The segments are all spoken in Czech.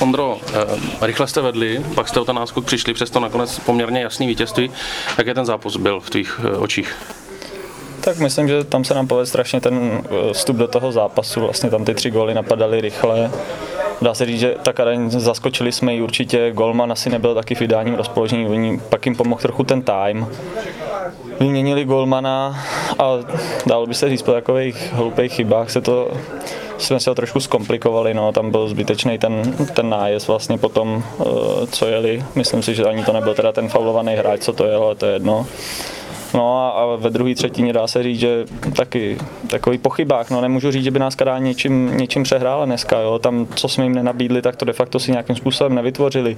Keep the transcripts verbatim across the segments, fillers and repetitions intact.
Ondro, rychle jste vedli, pak jste o ten náskok přišli, přesto nakonec poměrně jasný vítězství. Jak je ten zápas byl v tvých očích? Tak myslím, že tam se nám povedl strašně ten vstup do toho zápasu, vlastně tam ty tři góly napadaly rychle. Dá se říct, že tak zaskočili jsme ji určitě, golman asi nebyl taky v ideálním rozpoložení, oni pak jim pomohl trochu ten time. Vyměnili golmana a dalo by se říct po takových hloupých chybách se to, jsme se ho trošku zkomplikovali, no, tam byl zbytečný ten, ten nájezd vlastně potom, co jeli. Myslím si, že ani to nebyl teda ten faulovaný hráč, co to jel, ale to je jedno. No a, a ve druhé třetině dá se říct, že taky takový po chybách, no nemůžu říct, že by nás Kadá něčím, něčím přehrála dneska, jo, tam co jsme jim nenabídli, tak to de facto si nějakým způsobem nevytvořili.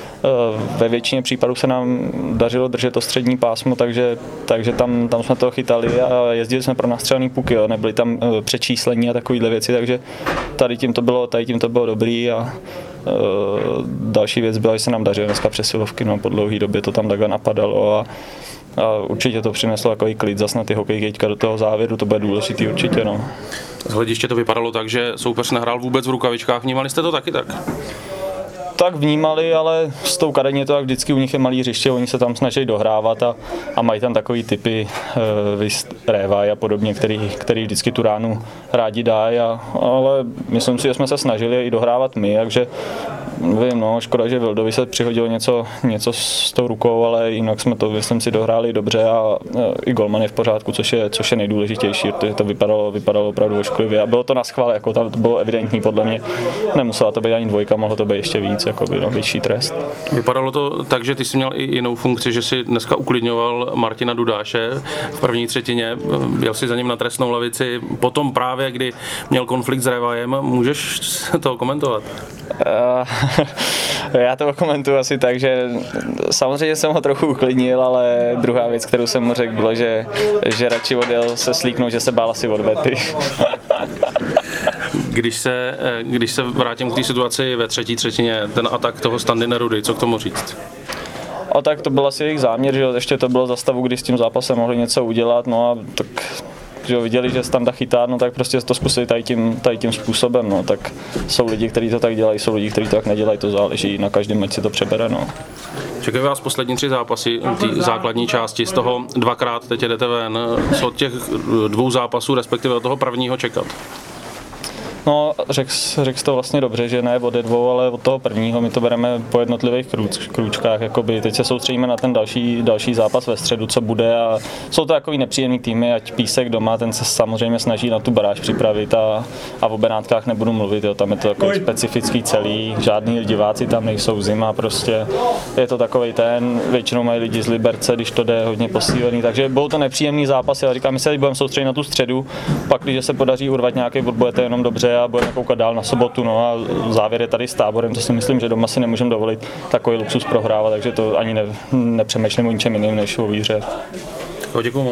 Ve většině případů se nám dařilo držet to střední pásmo, takže, takže tam, tam jsme to chytali a jezdili jsme pro nastřelený puky, jo, nebyly tam přečíslení a takovéhle věci, takže tady tím to bylo, tady tím to bylo dobrý a uh, další věc byla, že se nám dařilo dneska přesilovky, no po dlouhé době to tam takhle napadalo a A určitě to přineslo takový klid zas na ty hokejky teďka do toho závěru, to bude důležitý určitě, no. Z hlediště to vypadalo tak, že soupeř nehrál vůbec v rukavičkách, vnímali jste to taky tak? Tak vnímali, ale s tou Kadeň je to jak vždycky, u nich je malý hřiště, oni se tam snaží dohrávat a, a mají tam takový typy e, Révaj a podobně, který, který vždycky tu ránu rádi dají, ale myslím si, že jsme se snažili i dohrávat my, takže vím, no, škoda, že Vildovi se přihodilo něco, něco s tou rukou, ale jinak jsme to, myslím si, dohráli dobře a e, i golman je v pořádku, což je, což je nejdůležitější, protože to vypadalo, vypadalo opravdu ošklivě a bylo to na schvál, jako tam to bylo evidentní podle mě, nemusela to být ani dvojka, mohlo to být ještě víc, jako by, no, větší trest. Vypadalo to tak, že ty jsi měl i jinou funkci, že si dneska uklidňoval Martina Dudáše v první třetině, jel si za ním na trestnou lavici, potom právě, kdy měl konflikt s Révajem, můžeš to komentovat? Uh, já to komentuju asi tak, že samozřejmě jsem ho trochu uklidnil, ale druhá věc, kterou jsem mu řekl, bylo, že, že radši odjel se slíknout, že se bál asi od vety. Když se, když se vrátím k té situaci ve třetí třetině, ten atak toho Standy Nerudy, co k tomu říct? A tak to byl asi jejich záměr, že ještě to bylo za stavu, kdy s tím zápasem mohli něco udělat, no a tak že viděli, že Standa chytá, no tak prostě to zkusili tady tím, tady tím způsobem, no tak jsou lidi, kteří to tak dělají, jsou lidi, kteří to tak nedělají, to záleží, na každém ať si to přebere, no. Čekají vás poslední tři zápasy, ty základní části, z toho dvakrát teď jdete ven, co od těch dvou zápasů, respektive od toho prvního čekat? No, řekl řek to vlastně dobře, že ne ode dvou, ale od toho prvního, my to bereme po jednotlivých krůč, krůčkách, jakoby. Teď se soustředíme na ten další, další zápas ve středu, co bude a jsou to takový nepříjemný týmy, ať Písek doma, ten se samozřejmě snaží na tu baráž připravit a, a o Benátkách nebudu mluvit, jo, tam je to takový specifický celý, žádný diváci tam nejsou, zima prostě, je to takovej ten, většinou mají lidi z Liberce, když to jde hodně posílený, takže budou to nepříjemný zápasy, ale říkám, my se teď budeme soustředit na tu středu, pak když se podaří urvat nějaký bod, bude to jenom dobře a budeme koukat dál na sobotu, no a závěr je tady s Táborem, to si myslím, že doma si nemůžeme dovolit takový luxus prohrávat, takže to ani ne, nepřemýšlím o ničem jiným než o výhře. Děkuju.